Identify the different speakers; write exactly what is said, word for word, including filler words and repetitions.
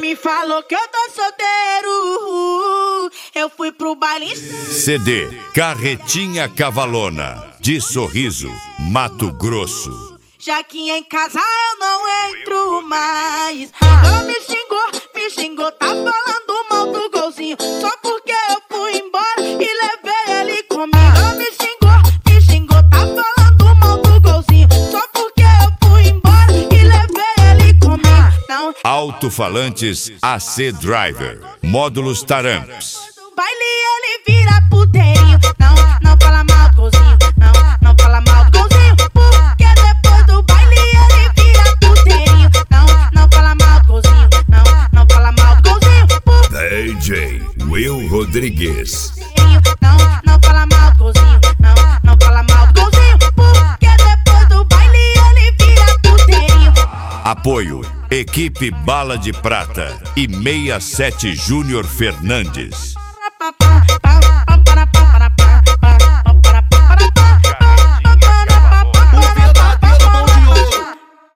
Speaker 1: me falou que eu tô solteiro, eu fui pro baile.
Speaker 2: C D Carretinha Cavalona, de Sorriso, Mato Grosso.
Speaker 1: Já que em casa eu não entro mais. Ela me xingou, me xingou, tá falando mal do golzinho, só porque eu fui embora e levei ele comigo. Ela me xingou, me xingou, tá falando mal do golzinho, só porque eu fui embora e levei ele comigo. Não.
Speaker 2: Alto-falantes A C Driver, módulos Taramps.
Speaker 1: Baile ele vira puteirinho. Não, não fala mal do golzinho, não, não fala mal do golzinho, porque depois do baile ele vira puteirinho. Não, não fala mal do golzinho, não, não fala mal do golzinho, porque
Speaker 2: D J Will Rodrigues.
Speaker 1: não, não fala mal do golzinho, não, não fala mal do golzinho, porque depois do baile ele vira puteirinho.
Speaker 2: Apoio Equipe Bala de Prata e sessenta e sete Júnior Fernandes.